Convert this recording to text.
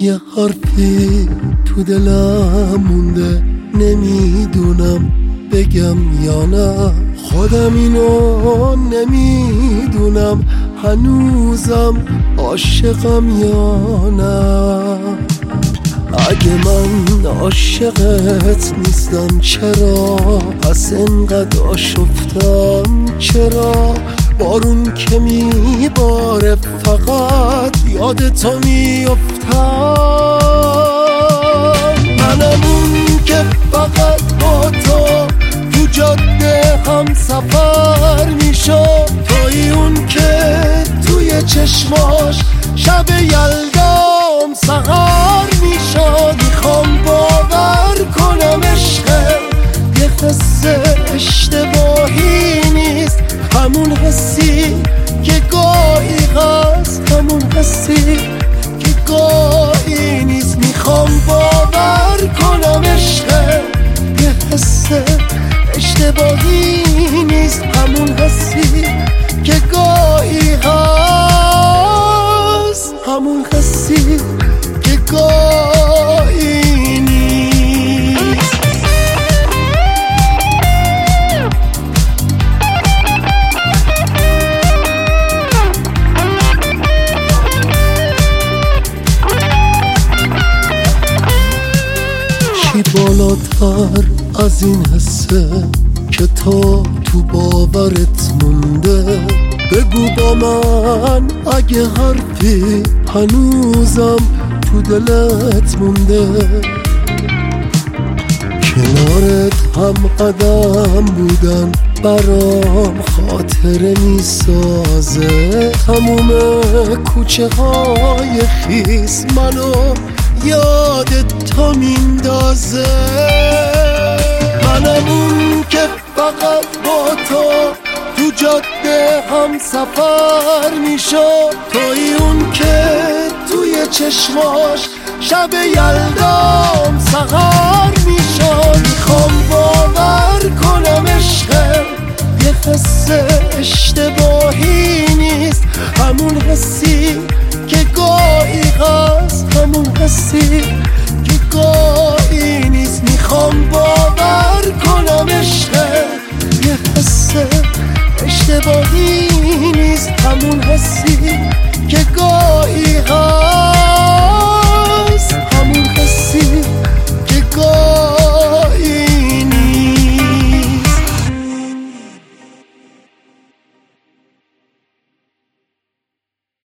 یه حرفی تو دلم مونده، نمیدونم بگم یا نه. خودم اینو نمیدونم هنوزم عاشقم یا نه. اگه من عاشقت نیستم چرا پس انقدر آشفتم؟ چرا بارون که میباره فقط یاد تو میافتم؟ منم اون که فقط با تو جاده هم سفر میشم، توی اون که توی چشماش شب یلدام سهر میشم. میخوام باور کنم عشق یه حس اشتباهی نیست، همون حسی که گاهی هست، همون حسی که گاهی نیست. میخوام باور کنم عشق یه حس اشتباهی نیست، همون حسی که گاهی هست، همون حسی که گاهی نیست. چی بالاتر از این حسه که تو باورت مونده؟ بگو با من اگه حرفی هنوزم تو دلت مونده. کنارت هم قدم بودن برام خاطره میسازه، تموم کوچه های خیس منو یادت تو میندازه. منم اون که فقط با تو جاده هم سفر میشم، توی اون که توی چشماش شب یلدام سهر میشم. میخوام باور کنم عشق یه حس اشتباهی نیست، همون حسی که گاهی هست، همون حسی که گاهی نیست. میخوام باور کنم عشق یه حس اشتباهی نیست، همون حسی که گاهی هست.